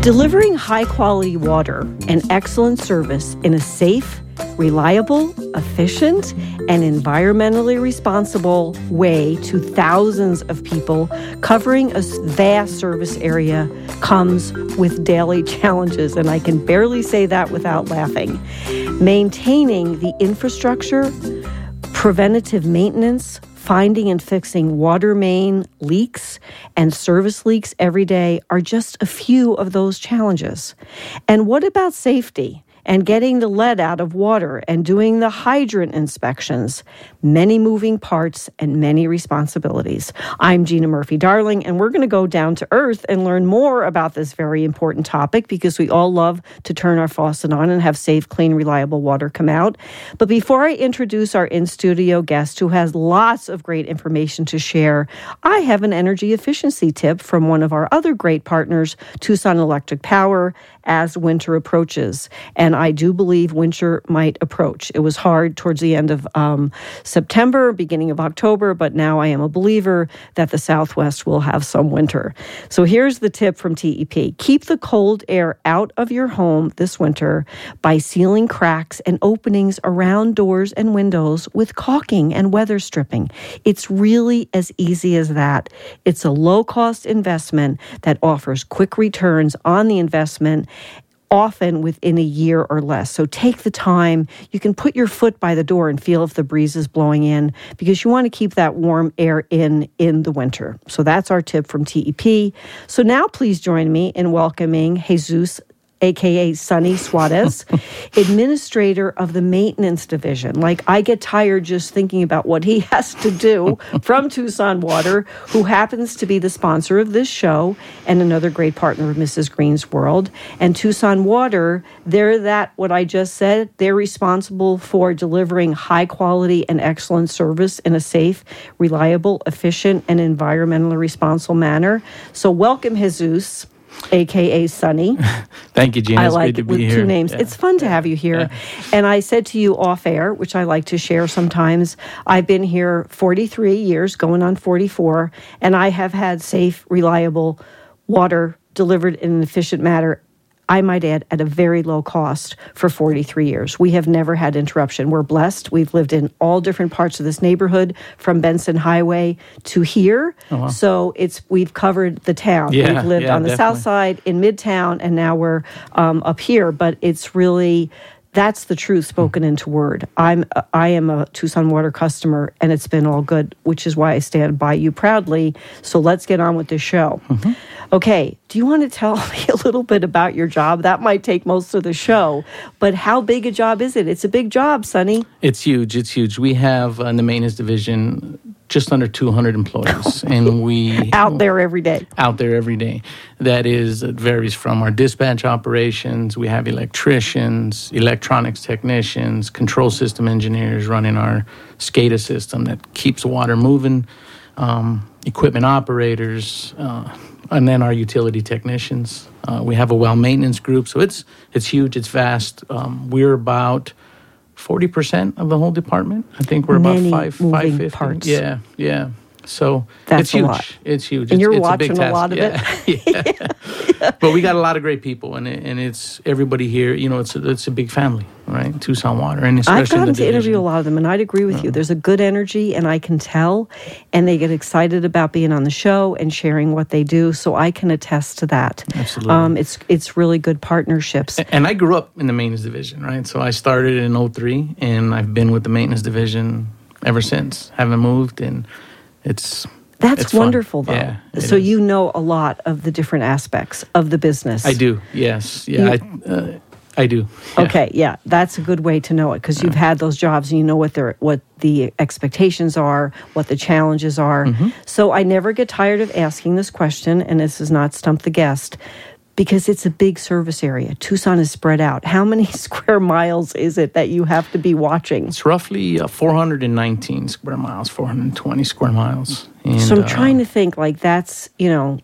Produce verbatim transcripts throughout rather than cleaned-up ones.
Delivering high-quality water and excellent service in a safe, reliable, efficient, and environmentally responsible way to thousands of people covering a vast service area comes with daily challenges, and I can barely say that without laughing. Maintaining the infrastructure, preventative maintenance, finding and fixing water main leaks and service leaks every day are just a few of those challenges. And what about safety and getting the lead out of water and doing the hydrant inspections? Many moving parts and many responsibilities. I'm Gina Murphy-Darling, and we're going to go down to earth and learn more about this very important topic because we all love to turn our faucet on and have safe, clean, reliable water come out. But before I introduce our in-studio guest who has lots of great information to share, I have an energy efficiency tip from one of our other great partners, Tucson Electric Power, as winter approaches. And I do believe winter might approach. It was hard towards the end of um, September, beginning of October, but now I am a believer that the Southwest will have some winter. So here's the tip from T E P. Keep the cold air out of your home this winter by sealing cracks and openings around doors and windows with caulking and weather stripping. It's really as easy as that. It's a low-cost investment that offers quick returns on the investment, often within a year or less. So take the time. You can put your foot by the door and feel if the breeze is blowing in because you want to keep that warm air in in the winter. So that's our tip from T E P. So now please join me in welcoming Jesus, a k a. Sonny Suarez, administrator of the maintenance division. Like, I get tired just thinking about what he has to do from Tucson Water, who happens to be the sponsor of this show and another great partner of Missus Green's World. And Tucson Water, they're that, what I just said, they're responsible for delivering high quality and excellent service in a safe, reliable, efficient, and environmentally responsible manner. So welcome, Jesus, a k a. Sonny. Thank you, Gina. I it's like great it to be with here. two names. Yeah. It's fun to have you here. Yeah. And I said to you off air, which I like to share sometimes, I've been here forty-three years, going on forty-four, and I have had safe, reliable water delivered in an efficient manner, I might add, at a very low cost for forty-three years. We have never had interruption. We're blessed. We've lived in all different parts of this neighborhood, from Benson Highway to here. Oh, wow. So it's we've covered the town. Yeah, we've lived yeah, on the definitely. south side, in Midtown, and now we're um, up here. But it's really... That's the truth spoken into word. I'm I am a Tucson Water customer, and it's been all good, which is why I stand by you proudly. So let's get on with the show. Mm-hmm. Okay, do you want to tell me a little bit about your job? That might take most of the show, but how big a job is it? It's a big job, Sonny. It's huge. It's huge. We have uh, in the maintenance division just under two hundred employees, and we out there every day. Out there every day. That is, it varies from our dispatch operations. We have electricians, electronics technicians, control system engineers running our SCADA system that keeps the water moving, um, equipment operators, uh, and then our utility technicians. Uh, we have a well maintenance group, so it's it's huge. It's vast. Um, we're about forty percent of the whole department. I think we're Many about five, moving five fifty. parts. Yeah, yeah. So That's it's a huge. lot. It's huge. And it's, you're it's watching a, big a task. lot of yeah. it. yeah. yeah. But we got a lot of great people, and it, and it's everybody here. You know, it's a, it's a big family, right? Tucson Water, and especially I've gotten in the to division. interview a lot of them, and I'd agree with you. There's a good energy, and I can tell, and they get excited about being on the show and sharing what they do. So I can attest to that. Absolutely. Um, it's it's really good partnerships. And, and I grew up in the maintenance division, right? So I started in oh three, and I've been with the maintenance division ever since. Haven't moved, and it's. That's it's fun. wonderful, though. Yeah, so is. you know a lot of the different aspects of the business. I do. Yes. Yeah. You, I, uh, I do. Yeah. Okay. Yeah, that's a good way to know it because you've had those jobs and you know what their what the expectations are, what the challenges are. Mm-hmm. So I never get tired of asking this question, and this is not Stump the Guest, because it's a big service area. Tucson is spread out. How many square miles is it that you have to be watching? It's roughly uh, four hundred nineteen square miles, four hundred twenty square miles. And, so I'm uh, trying to think, like, that's, you know,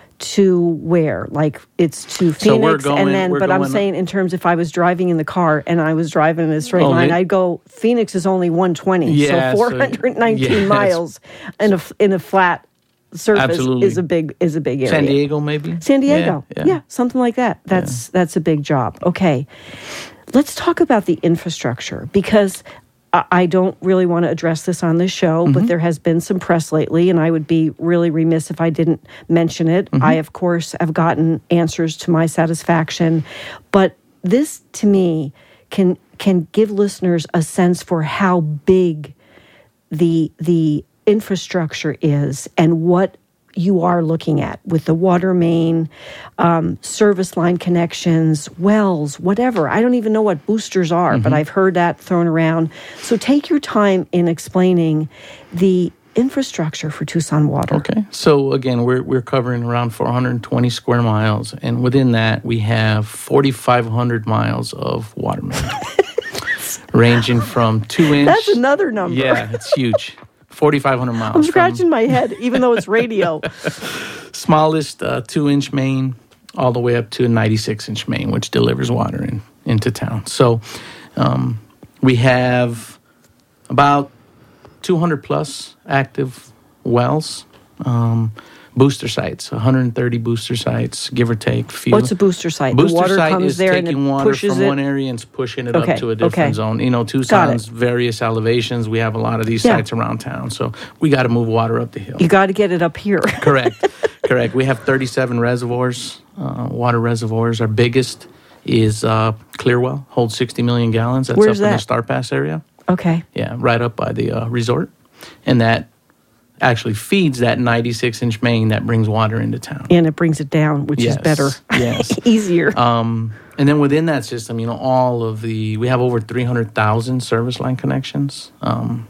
to where? Like, it's to Phoenix, So we're going- and then, we're but I'm going- saying in terms if I was driving in the car and I was driving in a straight Oh, line, it- I'd go, Phoenix is only one twenty, Yeah, so so- four hundred nineteen yes. miles in a, in a flat surface Absolutely. is a big is a big area. San Diego, maybe? San Diego. Yeah, Yeah, yeah. something like that. That's yeah. that's a big job. Okay. Let's talk about the infrastructure, because I, I don't really want to address this on this show, mm-hmm. but there has been some press lately, and I would be really remiss if I didn't mention it. Mm-hmm. I, of course, have gotten answers to my satisfaction, but this, to me, can can give listeners a sense for how big the the infrastructure is and what you are looking at with the water main, um, service line connections, wells, whatever. I don't even know what boosters are, mm-hmm. but I've heard that thrown around. So take your time in explaining the infrastructure for Tucson Water. Okay. So again, we're we're covering around four hundred twenty square miles, and within that we have forty-five hundred miles of water main, ranging from two inch. That's another number. Yeah, it's huge. forty-five hundred miles. I'm scratching from, my head, even though it's radio. Smallest uh, two-inch main, all the way up to a ninety-six inch main, which delivers water in, into town. So um, we have about two hundred plus active wells, um, booster sites, one hundred thirty booster sites, give or take. Few. What's a booster site? Booster the water site comes is there taking and it water pushes from it? one area and pushing it okay. up to a different okay. zone. You know, Tucson's various elevations. We have a lot of these yeah. sites around town, so we got to move water up the hill. You got to get it up here. Correct. Correct. We have thirty-seven reservoirs, uh, water reservoirs. Our biggest is uh, Clearwell, holds sixty million gallons. That's Where's up in that? the Star Pass area. Okay. Yeah, right up by the uh, resort. And that actually feeds that ninety-six inch main that brings water into town. And it brings it down, which yes. is better. Yes. Easier. Um, and then within that system, you know, all of the, we have over three hundred thousand service line connections. Um,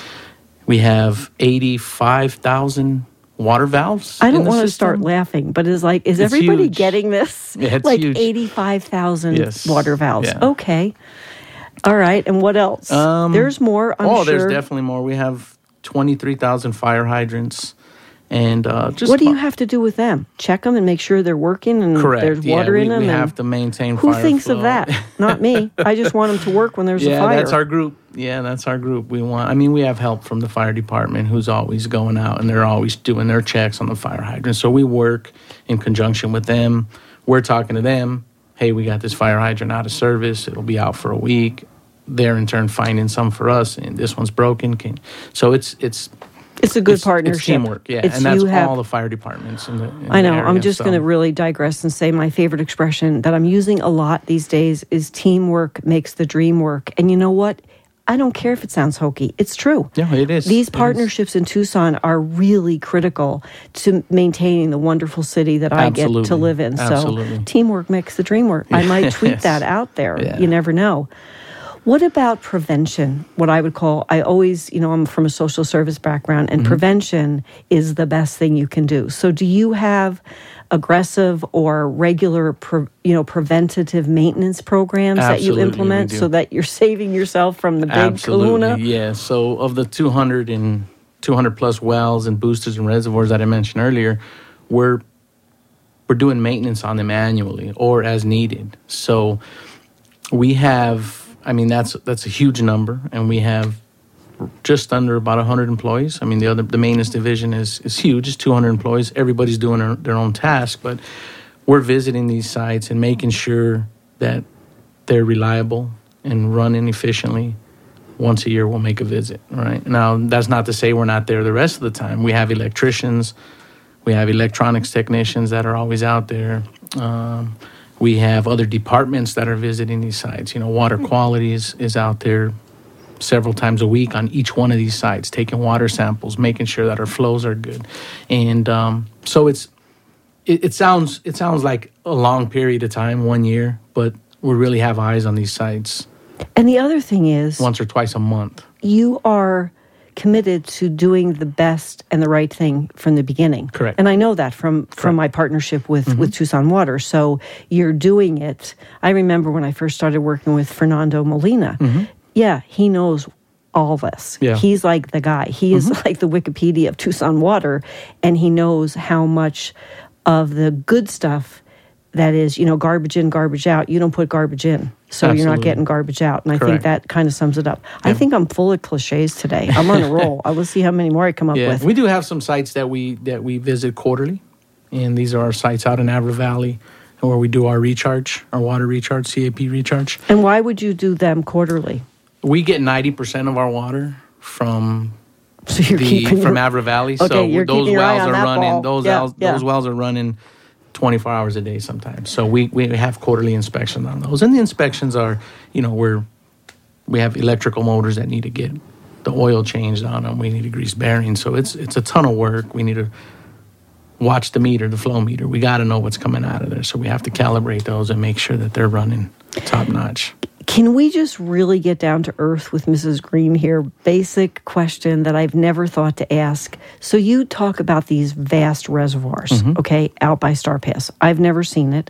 we have eighty-five thousand water valves. I don't want to start laughing, but it's like, is it's everybody huge. getting this? Yeah, it's like huge. eighty-five thousand yes. water valves. Yeah. Okay. All right. And what else? Um, there's more, I'm oh, sure. there's definitely more. We have twenty-three thousand fire hydrants. And uh, just what do you have to do with them? Check them and make sure they're working and correct. there's water yeah, we, in them? We and have to maintain who fire thinks flow. of that? Not me. I just want them to work when there's yeah, a fire. Yeah, that's our group. Yeah, that's our group. We want. I mean, we have help from the fire department, who's always going out and they're always doing their checks on the fire hydrant. So we work in conjunction with them. We're talking to them. Hey, we got this fire hydrant out of service. It'll be out for a week. They're in turn finding some for us, and this one's broken. Can, so it's it's. It's a good it's, partnership. It's teamwork, yeah, it's and that's all have, the fire departments in the. In I know. the area, I'm just so. going to really digress and say my favorite expression that I'm using a lot these days is "teamwork makes the dream work." And you know what? I don't care if it sounds hokey. It's true. Yeah, it is. These it partnerships is. in Tucson are really critical to maintaining the wonderful city that I Absolutely. get to live in. Absolutely. So teamwork makes the dream work. I might tweet yes. that out there. Yeah. You never know. What about prevention? What I would call, I always, you know, I'm from a social service background, and mm-hmm. prevention is the best thing you can do. So do you have aggressive or regular, pre, you know, preventative maintenance programs Absolutely, that you implement so that you're saving yourself from the big Absolutely, kahuna? yeah. So of the two hundred and two hundred plus wells and boosters and reservoirs that I mentioned earlier, we're we're doing maintenance on them annually or as needed. So we have. I mean, that's that's a huge number, and we have just under about one hundred employees. I mean, the other the maintenance division is, is huge. It's two hundred employees. Everybody's doing their, their own task, but we're visiting these sites and making sure that they're reliable and running efficiently. Once a year, we'll make a visit, right? Now, that's not to say we're not there the rest of the time. We have electricians. We have electronics technicians that are always out there. Um We have other departments that are visiting these sites. You know, water quality is, is out there several times a week on each one of these sites, taking water samples, making sure that our flows are good. And um, so it's it, it sounds it sounds like a long period of time, one year, but we really have eyes on these sites. And the other thing is, once or twice a month. You are committed to doing the best and the right thing from the beginning. Correct. And I know that from, from my partnership with, mm-hmm. with Tucson Water. So you're doing it. I remember when I first started working with Fernando Molina. Mm-hmm. Yeah, he knows all this. Yeah. He's like the guy. He is mm-hmm. like the Wikipedia of Tucson Water, and he knows how much of the good stuff that is, you know, garbage in, garbage out. You don't put garbage in, so Absolutely. you're not getting garbage out. And I Correct. think that kind of sums it up. Yeah. I think I'm full of cliches today. I'm on a roll. I will see how many more I come up Yeah, with. we do have some sites that we that we visit quarterly, and these are our sites out in Avra Valley, where we do our recharge, our water recharge, C A P recharge. And why would you do them quarterly? We get ninety percent of our water from So you're the keeping from your, Avra Valley. Okay, so you're those keeping your eye wells on are that running. ball. Those Yeah, wells, yeah. those wells are running twenty-four hours a day sometimes. So we, we have quarterly inspections on those, and the inspections are, you know, we're we have electrical motors that need to get the oil changed on them. We need to grease bearings. So it's it's a ton of work. We need to watch the meter, the flow meter. We got to know what's coming out of there. So we have to calibrate those and make sure that they're running top notch. Can we just really get down to earth with Missus Green here? Basic question that I've never thought to ask. So you talk about these vast reservoirs, Mm-hmm. okay, out by Star Pass. I've never seen it.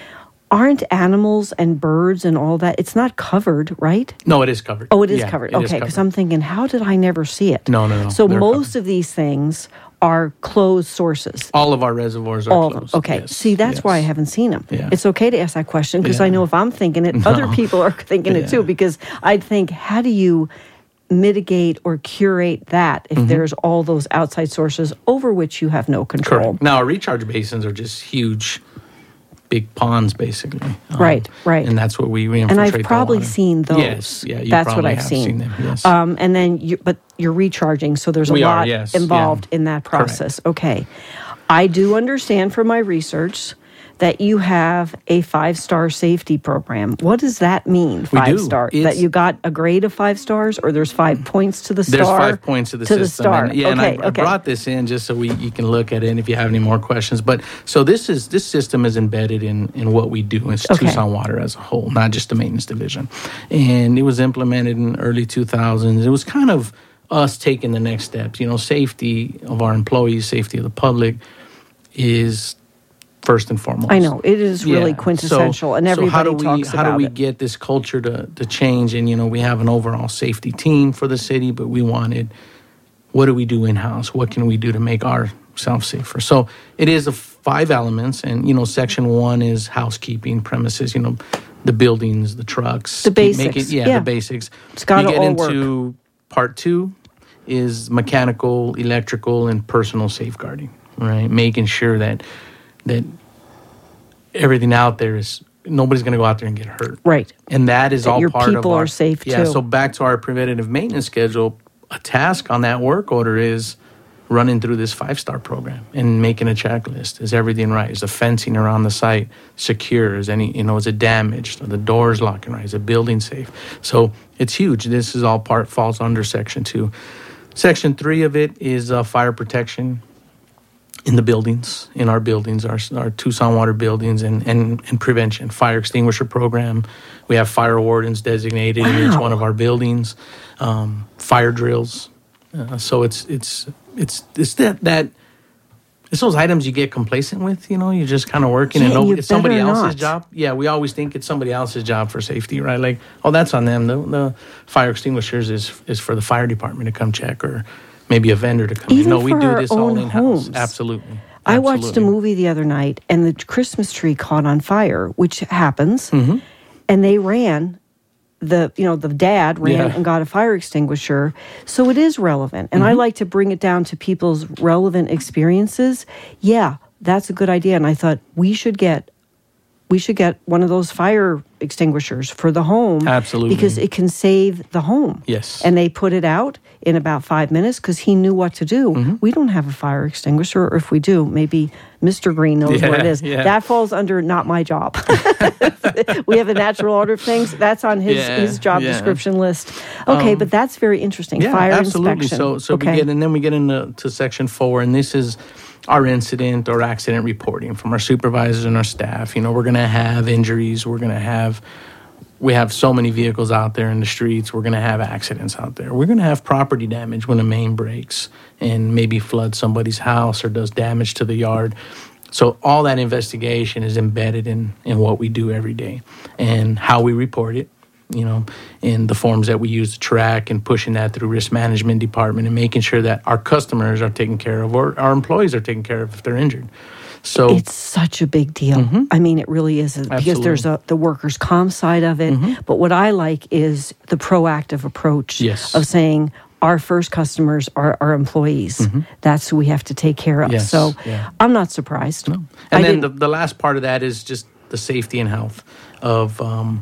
Aren't animals and birds and all that, it's not covered, right? No, it is covered. Oh, it is Yeah, covered. it is Okay, because covered. I'm thinking, how did I never see it? No, no, no. So They're most covered. of these things are closed sources. All of our reservoirs are All of closed. them. Okay. Yes, See, that's yes. why I haven't seen them. Yeah. It's okay to ask that question because Yeah. I know if I'm thinking it, other people are thinking it too. Yeah. Because I'd think, how do you mitigate or curate that if Mm-hmm. there's all those outside sources over which you have no control? Correct. Now, our recharge basins are just huge, big ponds, basically. Um, Right, right. And that's what we reinfiltrate. And I've the probably water. seen those. Yes, yeah, you That's what probably I've have seen. seen them. Yes. Um, and then, you, but you're recharging, so there's a We are, lot yes, involved yeah. in that Correct. process. Okay. I do understand from my research that you have a five-star safety program. What does that mean, We five do. star? That It's- you got a grade of five stars, or there's five points to the star? There's five points to the to system. the star. And, yeah, and Okay, I, I okay. brought this in just so we you can look at it and if you have any more questions. But so this is this system is embedded in in what we do. It's Okay. Tucson Water as a whole, not just the maintenance division. And it was implemented in early two thousands. It was kind of us taking the next steps. You know, safety of our employees, safety of the public is first and foremost. I know. It is really Yeah. quintessential, So- and so everybody how do we, talks how about do we it. get this culture to, to change? And, you know, we have an overall safety team for the city, but we wanted, what do we do in-house? What can we do to make ourselves safer? So it is a five elements. And, you know, section one is housekeeping, premises, you know, the buildings, the trucks. The keep making- basics, yeah, yeah. the basics. It's gotta You get all work. into part two is mechanical, electrical, and personal safeguarding, right? Making sure that that everything out there is nobody's going to go out there and get hurt. Right. And that is That all your part of people our are safe, yeah, too. so back to our preventative maintenance schedule, a task on that work order is running through this five-star program and making a checklist. Is everything right? Is the fencing around the site secure? Is any, you know, is it damaged? Are the doors locking right? Is the building safe? So it's huge. This is all part falls under section two. Section three of it is uh, fire protection in the buildings, in our buildings, our, our Tucson Water buildings, and, and, and prevention, fire extinguisher program. We have fire wardens designated in each Wow. one of our buildings, um, fire drills. Uh, so it's it's it's it's that that it's those items you get complacent with. You know, you're just kind of working, Yeah, and no, you it's somebody better else's not. job. Yeah, we always think it's somebody else's job for safety, right? Like, oh, that's on them. The, the fire extinguishers is is for the fire department to come check, or maybe a vendor to come Even in. No, we for do our this all own in homes. house. Absolutely. I watched a Absolutely. movie the other night, and the Christmas tree caught on fire, which happens. Mm-hmm. And they ran. The you know the dad ran Yeah. and got a fire extinguisher, so it is relevant. And I Mm-hmm. like to bring it down to people's relevant experiences. Yeah, that's a good idea. And I thought we should get we should get one of those fire extinguishers for the home. Absolutely. Because it can save the home. Yes. And they put it out in about five minutes because he knew what to do. Mm-hmm. We don't have a fire extinguisher, or if we do, maybe Mister Green knows Yeah, what it is. yeah. That falls under not my job. We have a natural order of things. That's on his, Yeah, his job yeah. description list. Okay, but that's very interesting. Yeah, fire absolutely. inspection. So, so okay. we get, and then we get into to section four, and this is our incident or accident reporting from our supervisors and our staff. You know, we're going to have injuries. We're going to have, we have so many vehicles out there in the streets. We're going to have accidents out there. We're going to have property damage when a main breaks and maybe floods somebody's house or does damage to the yard. So all that investigation is embedded in, in what we do every day and how we report it, you know, in the forms that we use to track and pushing that through risk management department and making sure that our customers are taken care of or our employees are taken care of if they're injured. So it's such a big deal. Mm-hmm. I mean, it really is because Absolutely. There's a, the workers' comm side of it. Mm-hmm. But what I like is the proactive approach yes. of saying our first customers are our employees. Mm-hmm. That's who we have to take care of. Yes. So yeah. I'm not surprised. No. And I then the, the last part of that is just the safety and health of um,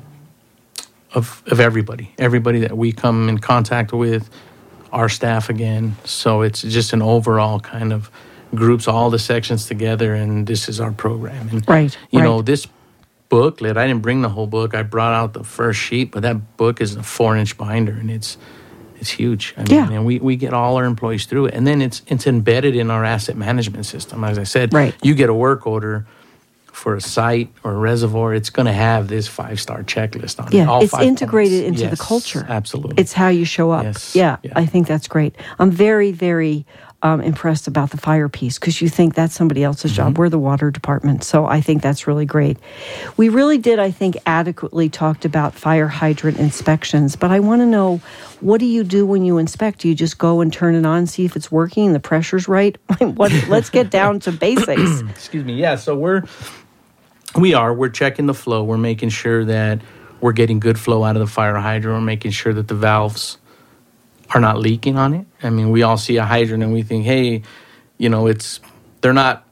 of of everybody, everybody that we come in contact with, our staff again. So it's just an overall kind of groups all the sections together, and this is our program. And, right. You right. know, this booklet, I didn't bring the whole book. I brought out the first sheet, but that book is a four-inch binder, and it's it's huge. I mean, yeah. and we, we get all our employees through it. And then it's it's embedded in our asset management system. As I said, right. you get a work order for a site or a reservoir, it's going to have this five-star checklist on yeah, it. All it's five integrated points. into Yes, the culture. Absolutely. It's how you show up. Yes. Yeah, yeah, I think that's great. I'm very, very um, impressed about the fire piece because you think that's somebody else's mm-hmm. job. We're the water department, so I think that's really great. We really did, I think, adequately talked about fire hydrant inspections, but I want to know, what do you do when you inspect? Do you just go and turn it on, see if it's working, the pressure's right? what, let's get down to basics. Excuse me. Yeah, so we're... We are. We're checking the flow. We're making sure that we're getting good flow out of the fire hydrant. We're making sure that the valves are not leaking on it. I mean, we all see a hydrant and we think, hey, you know, it's, they're not,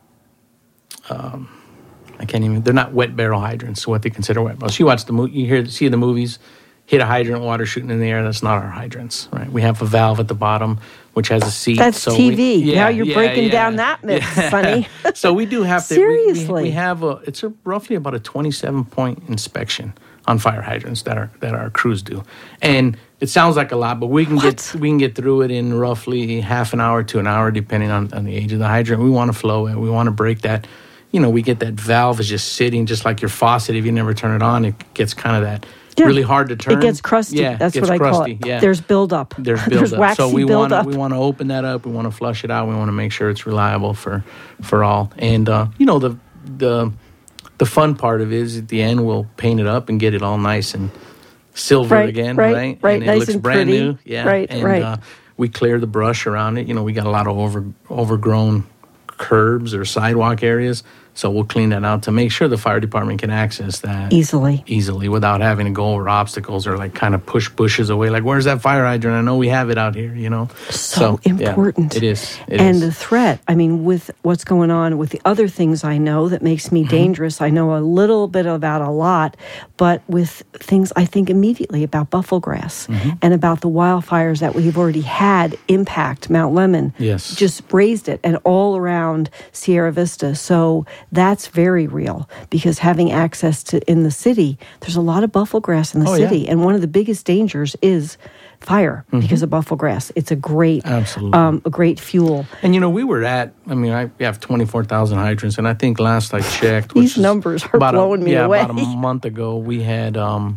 um, I can't even, they're not wet barrel hydrants, what they consider wet barrel. So you watch the movie, you hear, see the movies, hit a hydrant, water shooting in the air. That's not our hydrants, right? We have a valve at the bottom, which has a seat. That's so T V. We, yeah, now you're yeah, breaking yeah. down that myth, yeah. Sonny. So we do have to. Seriously, we, we, we have a. It's a roughly about a twenty-seven point inspection on fire hydrants that our that our crews do, and it sounds like a lot, but we can what? get we can get through it in roughly half an hour to an hour, depending on, on the age of the hydrant. We want to flow it. We want to break that. You know, we get that valve is just sitting, just like your faucet. If you never turn it on, it gets kind of that. Yeah. Really hard to turn. It gets crusty. Yeah, that's gets what I crusty. call it. Yeah. There's buildup. There's buildup. There's waxy so we want buildup. we want to open that up. We want to flush it out. We want to make sure it's reliable for for all. And uh, you know the the the fun part of it is at the end we'll paint it up and get it all nice and silver right, again, right? Right. Right. And it nice looks and brand pretty. new. Yeah. Right. And, right. Uh, we clear the brush around it. You know, we got a lot of over overgrown curbs or sidewalk areas. So we'll clean that out to make sure the fire department can access that easily, easily without having to go over obstacles or like kind of push bushes away. Like, where's that fire hydrant? I know we have it out here, you know. So, so important. Yeah, it is. It and is. the threat, I mean, with what's going on with the other things I know that makes me mm-hmm. dangerous, I know a little bit about a lot, but with things I think immediately about buffalo grass mm-hmm. and about the wildfires that we've already had impact Mount Lemmon. Yes. Just raised it and all around Sierra Vista. So that's very real because having access to in the city, there's a lot of buffalo grass in the oh, city. Yeah. And one of the biggest dangers is fire mm-hmm. because of buffalo grass. It's a great, Absolutely. Um, a great fuel. And you know, we were at, I mean, I we have twenty-four thousand hydrants, and I think last I checked, these numbers are blowing a, me yeah, away. About a month ago, we had um,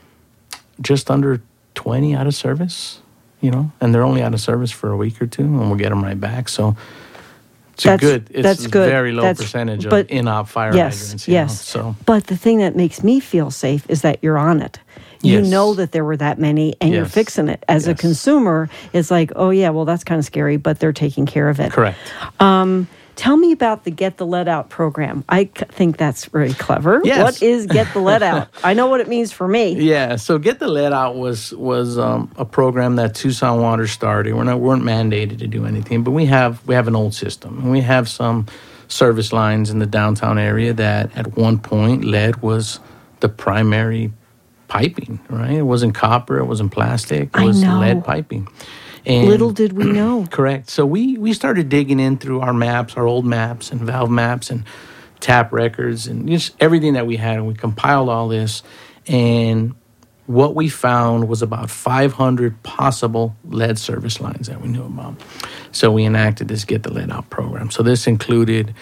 just under twenty out of service, you know, and they're only out of service for a week or two, and we'll get them right back. So it's that's, a good, it's that's a good. very low that's, percentage but, of in-op fire yes, hydrants. You yes, know, so. But the thing that makes me feel safe is that you're on it. You yes. know that there were that many, and yes. you're fixing it. As yes. a consumer, it's like, oh, yeah, well, that's kind of scary, but they're taking care of it. Correct. Um, tell me about the Get the Lead Out program. I c- think that's very clever. Yes. What is Get the Lead Out? I know what it means for me. Yeah, so Get the Lead Out was was um, a program that Tucson Water started. We're not we weren't mandated to do anything, but we have we have an old system, and we have some service lines in the downtown area that at one point lead was the primary piping, right? It wasn't copper, it wasn't plastic, it was lead piping. And little did we know. Correct. So we, we started digging in through our maps, our old maps and valve maps and tap records and just everything that we had, and we compiled all this. And what we found was about five hundred possible lead service lines that we knew about. So we enacted this Get the Lead Out program. So this included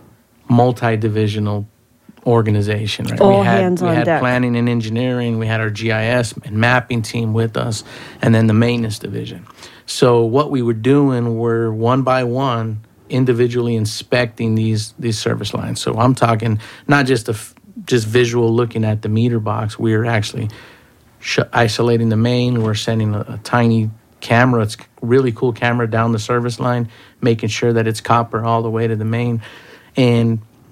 multi-divisional organization, right? All we had, hands we on had deck. planning and engineering, we had our G I S and mapping team with us, and then the maintenance division. So what we were doing were one by one individually inspecting these these service lines. So I'm talking not just a f- just visual looking at the meter box. We are actually sh- isolating the main. We're sending a, a tiny camera. It's a really cool camera down the service line, making sure that it's copper all the way to the main. And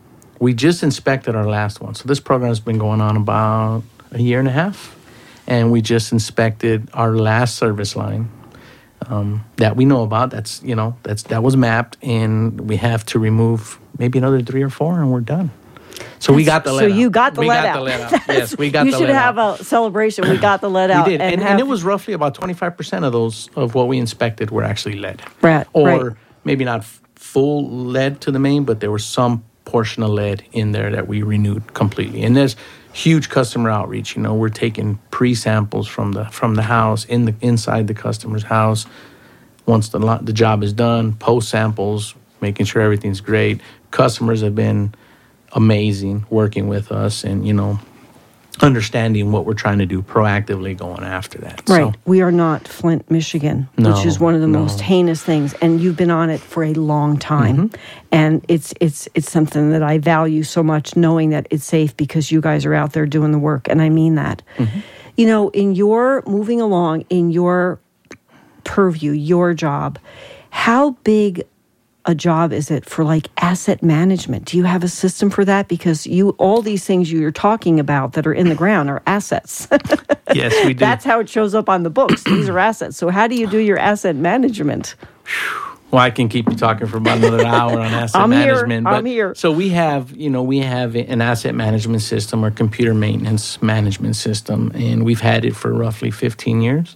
we just inspected our last one. So this program has been going on about a year and a half. And we just inspected our last service line um, that we know about. That's, you know, that's that was mapped. And we have to remove maybe another three or four, and we're done. So we got the lead out. So you got the we lead got out. The lead out. Yes, we got you the should lead have out. a celebration. We got the lead out. We did. And, and, have, and it was roughly about twenty-five percent of those, of what we inspected were actually lead. Right. Or right. maybe not f- full lead to the main, but there was some portion of lead in there that we renewed completely. And there's huge customer outreach. You know, we're taking pre-samples from the from the house, in the inside the customer's house. Once the lo- the job is done, post samples, making sure everything's great. Customers have been amazing working with us, and you know, understanding what we're trying to do proactively, going after that. Right. So, we are not Flint, Michigan, No, which is one of the no. most heinous things, and you've been on it for a long time. Mm-hmm. And it's it's it's something that I value so much, knowing that it's safe because you guys are out there doing the work, and I mean that. Mm-hmm. You know, in your moving along in your purview, your job, how big a job is it for like asset management? Do you have a system for that? Because you all these things you're talking about that are in the ground are assets. yes, we do. That's how it shows up on the books. These are assets. So how do you do your asset management? Well, I can keep you talking for about another hour on asset I'm management. Here, but, I'm here. So we have, you know, we have an asset management system or computer maintenance management system, and we've had it for roughly fifteen years.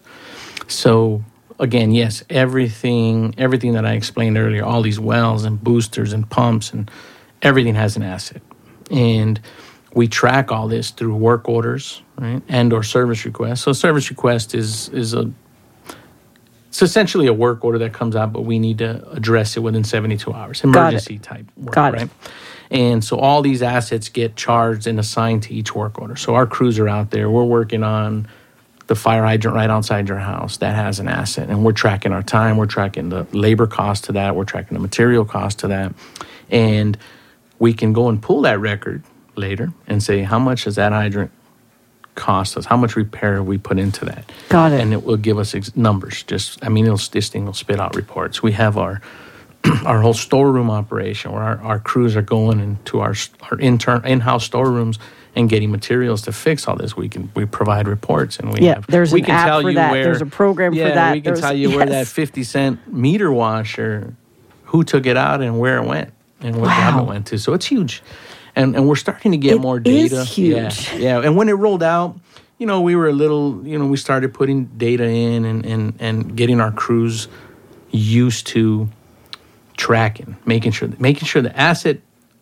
So again, yes, everything everything that I explained earlier, all these wells and boosters and pumps and everything has an asset. And we track all this through work orders, right, and or service requests. So service request is is a it's essentially a work order that comes out, but we need to address it within seventy-two hours. Emergency type work, Got right? it. And so all these assets get charged and assigned to each work order. So our crews are out there. We're working on the fire hydrant right outside your house. That has an asset. And we're tracking our time. We're tracking the labor cost to that. We're tracking the material cost to that. And we can go and pull that record later and say, how much does that hydrant cost us? How much repair have we put into that? Got it. And it will give us ex- numbers. Just, I mean, it'll, this thing will spit out reports. We have our our whole storeroom operation where our, our crews are going into our our intern in-house storerooms and getting materials to fix all this. We can we provide reports, and we yeah, have there's we an can app tell for you that. where There's a program yeah, for that. we can There's, tell you yes. where that fifty cent meter washer, who took it out and where it went and what Wow. job it went to. So it's huge, and and we're starting to get It more data. is huge. Yeah, yeah. And when it rolled out, you know, we were a little, you know, we started putting data in and and and getting our crews used to tracking, making sure making sure the asset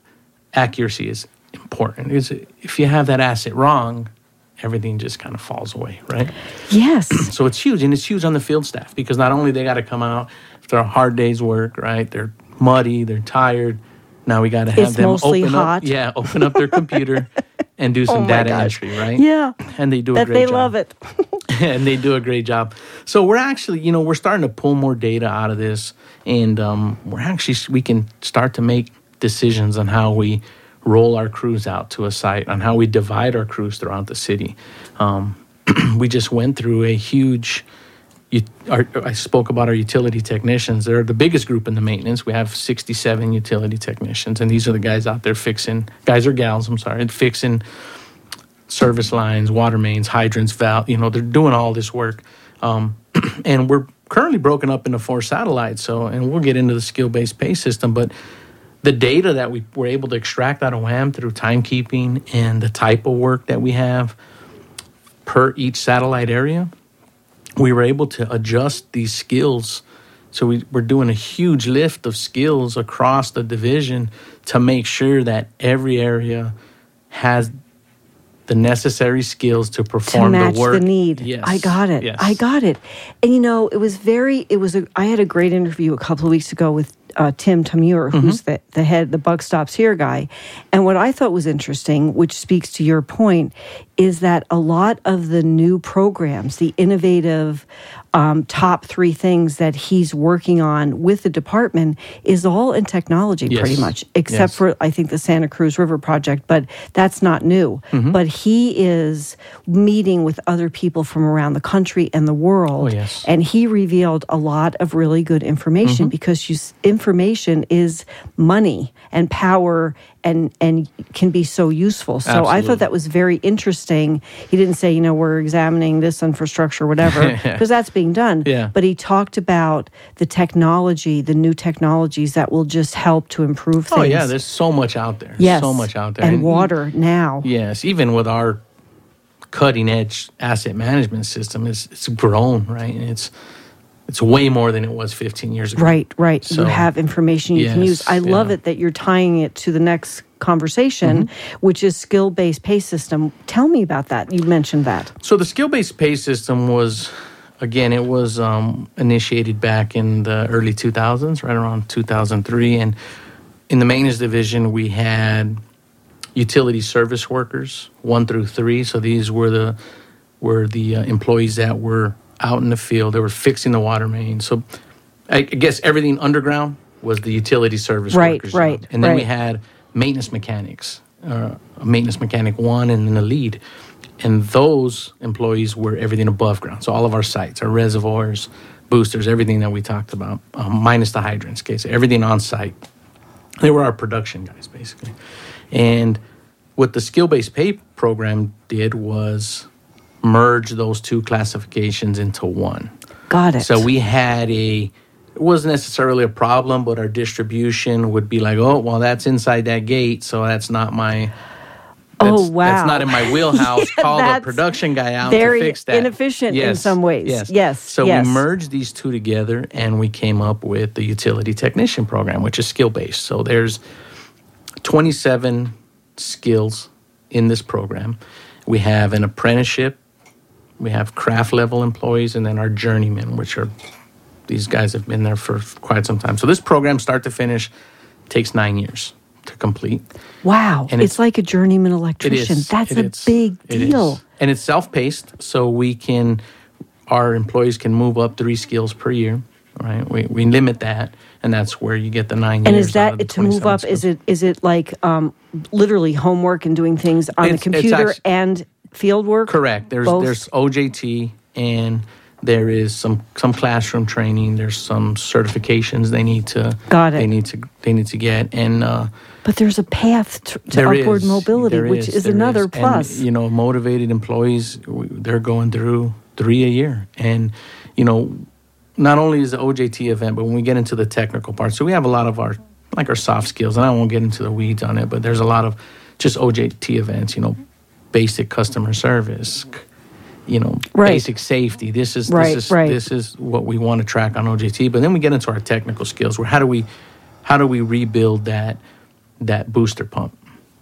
accuracy is important. Is if you have that asset wrong, everything just kind of falls away, right? Yes. So it's huge, and it's huge on the field staff because not only they got to come out after a hard day's work, right? They're muddy, they're tired. Now we got to have It's them mostly open hot. up, yeah, open up their computer and do some Oh my data gosh. entry, right? Yeah. And they do a That great they job. love it. and they do a great job. So we're actually, you know, we're starting to pull more data out of this, and um, we're actually we can start to make decisions on how we roll our crews out to a site, on how we divide our crews throughout the city. Um, we just went through a huge. You, our, I spoke about our utility technicians. They're the biggest group in the maintenance. We have sixty-seven utility technicians, and these are the guys out there fixing, guys or gals, I'm sorry, fixing service lines, water mains, hydrants, valve. You know, they're doing all this work. Um, and we're currently broken up into four satellites. So, and we'll get into the skill-based pay system, but the data that we were able to extract out of W A M through timekeeping and the type of work that we have per each satellite area, we were able to adjust these skills. So we, we're doing a huge lift of skills across the division to make sure that every area has the necessary skills to perform to match the work. the need. Yes. I got it. Yes. I got it. And you know, it was very, it was a, I had a great interview a couple of weeks ago with uh, Tim Tamur, who's Mm-hmm. the, the head, the Buck Stops Here guy. And what I thought was interesting, which speaks to your point, is that a lot of the new programs, the innovative um, top three things that he's working on with the department is all in technology, Yes. pretty much, except Yes. for, I think, the Santa Cruz River project, but that's not new. Mm-hmm. But he is meeting with other people from around the country and the world. Oh, yes. And he revealed a lot of really good information Mm-hmm. because you, s- inf- information is money and power and and can be so useful. So Absolutely. I thought that was very interesting. He didn't say, you know, we're examining this infrastructure, whatever, because that's being done. Yeah. But he talked about the technology, the new technologies that will just help to improve things. Oh, yeah, there's so much out there. Yes. So much out there. And, and water even, now. Yes, even with our cutting-edge asset management system, it's, it's grown, right? And it's It's way more than it was fifteen years ago. Right, right. So, you have information you yes, can use. I yeah. love it that you're tying it to the next conversation, mm-hmm. which is skill-based pay system. Tell me about that. You mentioned that. So the skill-based pay system was, again, it was um, initiated back in the early two thousands, right around two thousand three. And in the maintenance division, we had utility service workers, one through three. So these were the were the uh, employees that were out in the field. They were fixing the water main. So I, I guess everything underground was the utility service right, workers. Right, job. And then right. we had maintenance mechanics, uh, a maintenance mechanic one and then a lead. And those employees were everything above ground. So all of our sites, our reservoirs, boosters, everything that we talked about, um, minus the hydrants, okay? So everything on site. They were our production guys, basically. And what the skill-based pay program did was merge those two classifications into one. Got it. So we had a, it wasn't necessarily a problem, but our distribution would be like, oh, well, that's inside that gate, so that's not my, that's, oh, wow. that's not in my wheelhouse. yeah, Call the production guy out very to fix that. Inefficient yes, in some ways. Yes. Yes. So yes. we merged these two together, and we came up with the utility technician program, which is skill-based. So there's twenty-seven skills in this program. We have an apprenticeship. We have craft level employees, and then our journeymen, which are, these guys have been there for quite some time. So this program, start to finish, takes nine years to complete. Wow. And it's, it's like a journeyman electrician. It is, That's it a is, big deal. And it's self-paced, so we can, our employees can move up three skills per year, right? We we limit that, and that's where you get the nine and years. And is that, out of the to move up, skills. is it is it like um, literally homework and doing things on It's- the computer actually, and field work? Correct. There's Both? There's O J T, and there is some some classroom training. There's some certifications they need to Got it. they need to they need to get, and uh, but there's a path to, to there upward is, mobility, there which is, is there another is. plus. And, you know, motivated employees, we- they're going through three a year, and you know, not only is the O J T event, but when we get into the technical part, so we have a lot of our like our soft skills, and I won't get into the weeds on it, but there's a lot of just O J T events, you know, basic customer service, you know, right. basic safety. This is right, this is right. this is what we want to track on O J T. But then we get into our technical skills, where how do we how do we rebuild that that booster pump?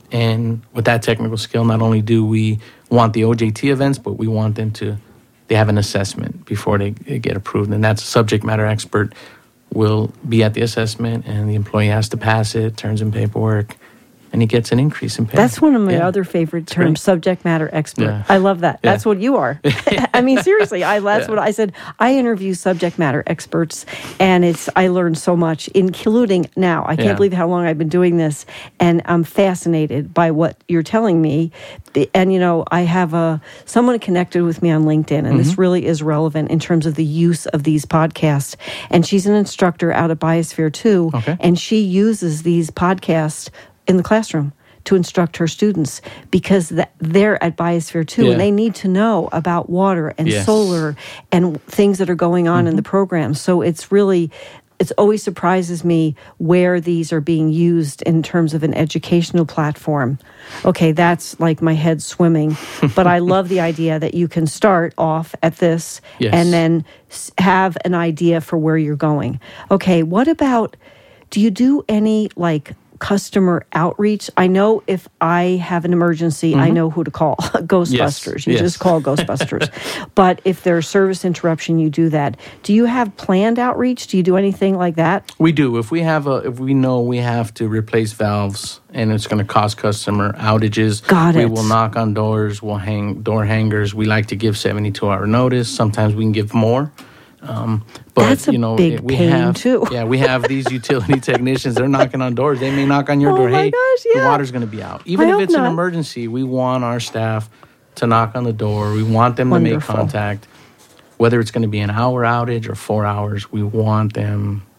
And with that technical skill, not only do we want the O J T events, but we want them to they have an assessment before they, they get approved, and that's a subject matter expert will be at the assessment, and the employee has to pass it, turns in paperwork, and he gets an increase in pay. That's one of my yeah. other favorite It's terms, great. subject matter expert. Yeah. I love that. Yeah. That's what you are. I mean, seriously, I that's Yeah. what I said. I interview subject matter experts, and it's I learned so much, including now. I can't Yeah. believe how long I've been doing this, and I'm fascinated by what you're telling me. And you know, I have a someone connected with me on LinkedIn, and mm-hmm. this really is relevant in terms of the use of these podcasts. And she's an instructor out at Biosphere too, Okay. and she uses these podcasts in the classroom to instruct her students, because th- they're at Biosphere too, Yeah. and they need to know about water and Yes. solar and things that are going on mm-hmm. in the program. So it's really, it always surprises me where these are being used in terms of an educational platform. Okay, that's like my head swimming, but I love the idea that you can start off at this Yes. and then s- have an idea for where you're going. Okay, what about, do you do any like customer outreach? I know if I have an emergency, mm-hmm. I know who to call. Ghostbusters. Yes. You yes. just call Ghostbusters. But if there's service interruption, you do that. Do you have planned outreach? Do you do anything like that? We do. If we have a, if we know we have to replace valves and it's going to cause customer outages, Got we it. will knock on doors. We'll hang door hangers. We like to give seventy-two hour notice. Sometimes we can give more. Um, but That's a you know, big we pain, have too. yeah, we have these utility technicians. They're knocking on doors. They may knock on your Oh door. my Hey, gosh, yeah. the water's going to be out. Even I if hope it's not. an emergency, we want our staff to knock on the door. We want them Wonderful. to make contact. Whether it's going to be an hour outage or four hours, we want them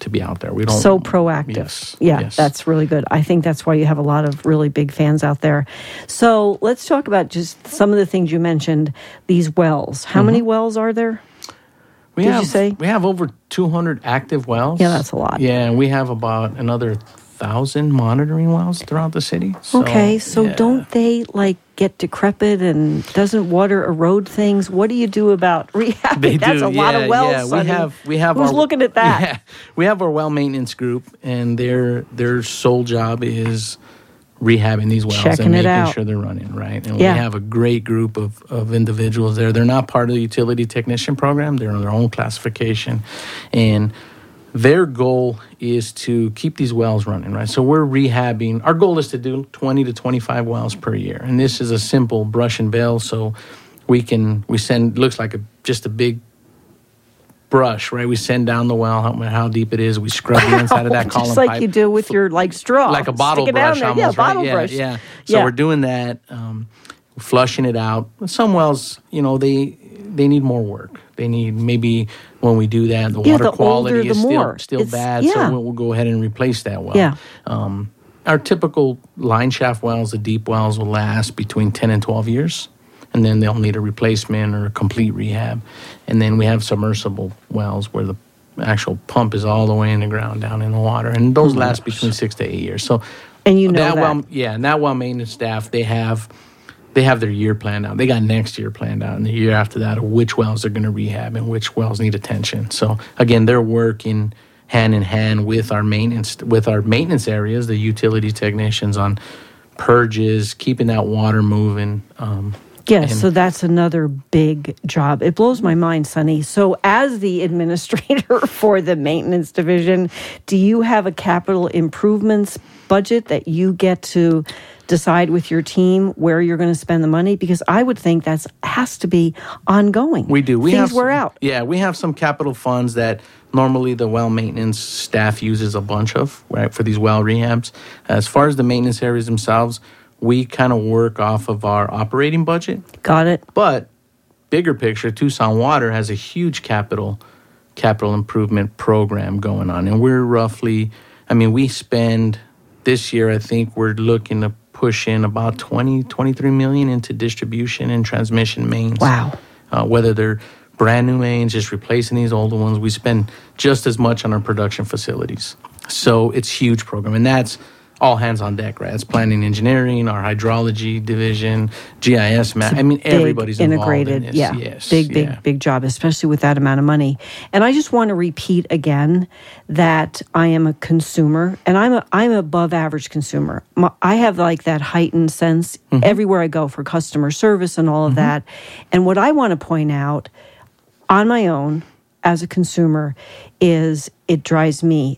to be out there. We don't so proactive. Yes, yeah, yes. That's really good. I think that's why you have a lot of really big fans out there. So let's talk about just some of the things you mentioned. These wells. How mm-hmm. many wells are there? We Did have, you say we have over two hundred active wells? Yeah, that's a lot. Yeah, and we have about another thousand monitoring wells throughout the city. So, okay, so yeah. don't they like get decrepit and doesn't water erode things? What do you do about rehab? They That's do. a lot yeah, of wells. Yeah, Sonny. we have we have Who's our, looking at that? Yeah, we have our well maintenance group, and their their sole job is rehabbing these wells Checking and making out. sure they're running right. And yeah. we have a great group of, of individuals there. They're not part of the utility technician program. They're on their own classification, and their goal is to keep these wells running, right? So we're rehabbing. Our goal is to do twenty to twenty-five wells per year. And this is a simple brush and bail. So we can, we send, looks like a just a big brush, right? We send down the well, how, how deep it is. We scrub the inside of that column Just like pipe. you do with your like straw. Like a bottle Stick it brush down there. almost, yeah, right? bottle yeah, brush. Yeah, So yeah. we're doing that, um, flushing it out. Some wells, you know, they they need more work. They need maybe when we do that, the yeah, water the quality older, is the still more. still It's, bad. Yeah. So we'll, we'll go ahead and replace that well. Yeah. Um, our typical line shaft wells, the deep wells, will last between ten and twelve years. And then they'll need a replacement or a complete rehab. And then we have submersible wells where the actual pump is all the way in the ground down in the water. And those Mm-hmm. last between six to eight years. So and you know that, that. well, yeah, and that well maintenance staff, they have they have their year planned out. They got next year planned out and the year after that of which wells they're going to rehab and which wells need attention. So again, they're working hand in hand with our maintenance with our maintenance areas, the utility technicians on purges, keeping that water moving. Um, Yes, and so that's another big job. It blows my mind, Sonny. So as the administrator for the maintenance division, do you have a capital improvements budget that you get to decide with your team where you're going to spend the money? Because I would think that has to be ongoing. We do. We Things have wear some, out. Yeah, we have some capital funds that normally the well maintenance staff uses a bunch of, right, for these well rehabs. As far as the maintenance areas themselves, we kind of work off of our operating budget. Got it. But bigger picture, Tucson Water has a huge capital capital improvement program going on. And we're roughly, I mean, we spend this year, I think we're looking to push in about twenty, twenty-three million into distribution and transmission mains. Wow. Uh, whether they're brand new mains, just replacing these older ones, we spend just as much on our production facilities. So it's a huge program. And that's all hands on deck, right? It's planning, engineering, our hydrology division, G I S map. I mean, big, everybody's integrated. involved in this. Yeah, yes, big, big, yeah. big job, especially with that amount of money. And I just want to repeat again that I am a consumer, and I'm a I'm above average consumer. My, I have like that heightened sense mm-hmm. everywhere I go for customer service and all of mm-hmm. that. And what I want to point out on my own as a consumer is it drives me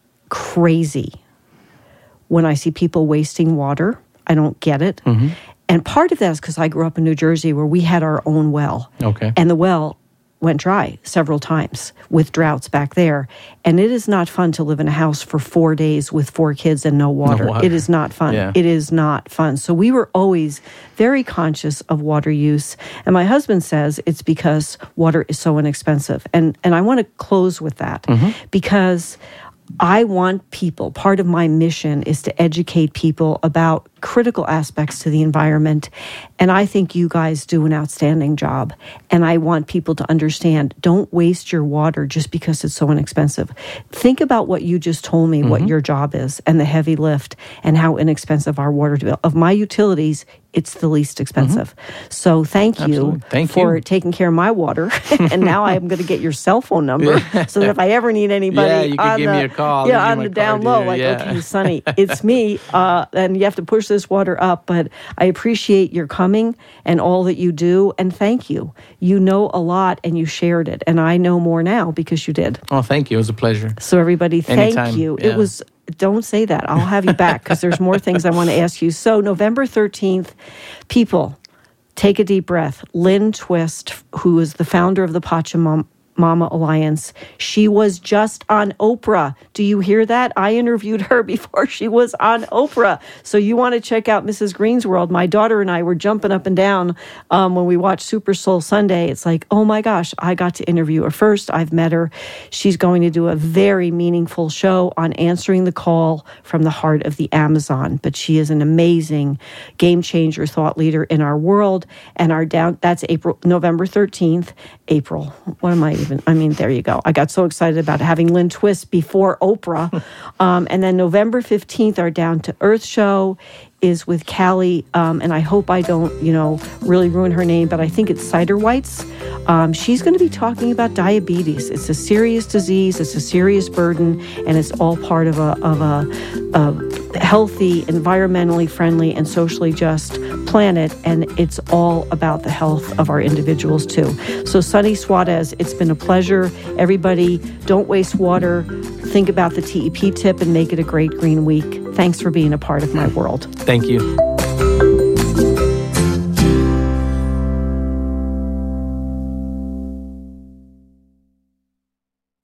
crazy when I see people wasting water. I don't get it. Mm-hmm. And part of that is because I grew up in New Jersey where we had our own well. Okay. And the well went dry several times with droughts back there. And it is not fun to live in a house for four days with four kids and no water. No water. It is not fun. Yeah. It is not fun. So we were always very conscious of water use. And my husband says it's because water is so inexpensive. And, and I want to close with that mm-hmm. because I want people, part of my mission is to educate people about critical aspects to the environment. And I think you guys do an outstanding job. And I want people to understand, don't waste your water just because it's so inexpensive. Think about what you just told me, mm-hmm. what your job is and the heavy lift and how inexpensive our water to build. Of my utilities, it's the least expensive. Mm-hmm. So thank you thank for you. taking care of my water. And now I'm going to get your cell phone number so that if I ever need anybody yeah, you can on give the, me a call. yeah, on the down card, low, yeah, like, yeah. okay, Sonny, it's me. Uh, and you have to push this water up. But I appreciate your coming and all that you do. And thank you. You know a lot and you shared it. And I know more now because you did. Oh, thank you. It was a pleasure. So everybody, thank Anytime. you. Yeah. It was... Don't say that. I'll have you back because there's more things I want to ask you. So November thirteenth, people, take a deep breath. Lynn Twist, who is the founder of the Pachamama, Mama Alliance. She was just on Oprah. Do you hear that? I interviewed her before she was on Oprah. So you want to check out Missus Green's World. My daughter and I were jumping up and down um, when we watched Super Soul Sunday. It's like, oh my gosh, I got to interview her first. I've met her. She's going to do a very meaningful show on answering the call from the heart of the Amazon. But she is an amazing game changer, thought leader in our world. And our down, that's April, November thirteenth. April. What am I even? I mean, there you go. I got so excited about having Lynn Twist before Oprah. um, and then November fifteenth, our Down to Earth show is with Callie, um, and I hope I don't, you know, really ruin her name, but I think it's Cider Whites. Um, she's going to be talking about diabetes. It's a serious disease. It's a serious burden, and it's all part of a of a, a healthy, environmentally friendly, and socially just planet. And it's all about the health of our individuals too. So, Sunny Suarez, it's been a pleasure. Everybody, don't waste water. Think about the T E P tip and make it a great green week. Thanks for being a part of my world. Thank you.